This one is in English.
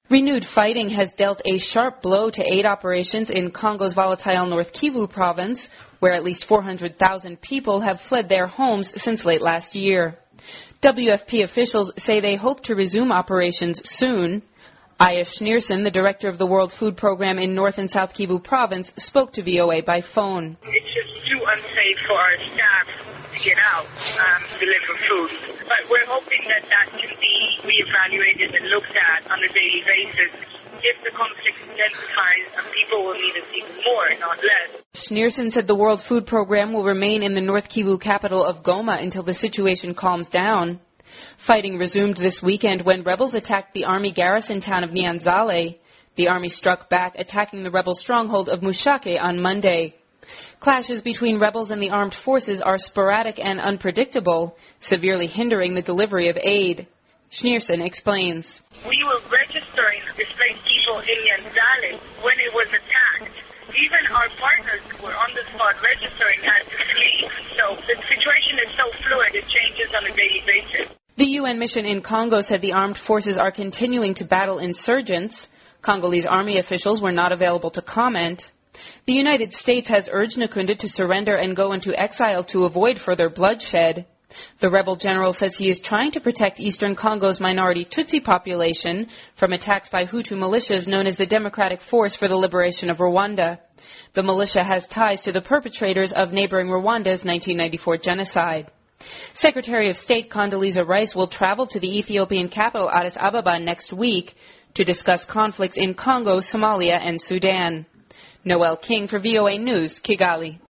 Renewed fighting has dealt a sharp blow to aid operations in Congo's volatile North Kivu province, where at least 400,000 people have fled their homes since late last year. WFP officials say they hope to resume operations soon. Aya Schneerson, the director of the World Food Program in North and South Kivu province, spoke to VOA by phone. It's just too unsafe for our staff to get out to deliver food. But we're hoping that can be reevaluated and looked at on a daily basis. If the conflict intensifies, people will need us even more, not less. Schneerson said the World Food Program will remain in the North Kivu capital of Goma until the situation calms down. Fighting resumed this weekend when rebels attacked the army garrison town of Nyanzale. The army struck back, attacking the rebel stronghold of Mushake on Monday. Clashes between rebels and the armed forces are sporadic and unpredictable, severely hindering the delivery of aid. Schneerson explains. We were registering displaced people in Nyanzale when it was attacked. Even our partners who were on the spot registering had to flee. So the situation is so fluid, it changes on a daily basis. The UN mission in Congo said the armed forces are continuing to battle insurgents. Congolese army officials were not available to comment. The United States has urged Nkunda to surrender and go into exile to avoid further bloodshed. The rebel general says he is trying to protect eastern Congo's minority Tutsi population from attacks by Hutu militias known as the Democratic Force for the Liberation of Rwanda. The militia has ties to the perpetrators of neighboring Rwanda's 1994 genocide. Secretary of State Condoleezza Rice will travel to the Ethiopian capital Addis Ababa next week to discuss conflicts in Congo, Somalia, and Sudan. Noel King for VOA News, Kigali.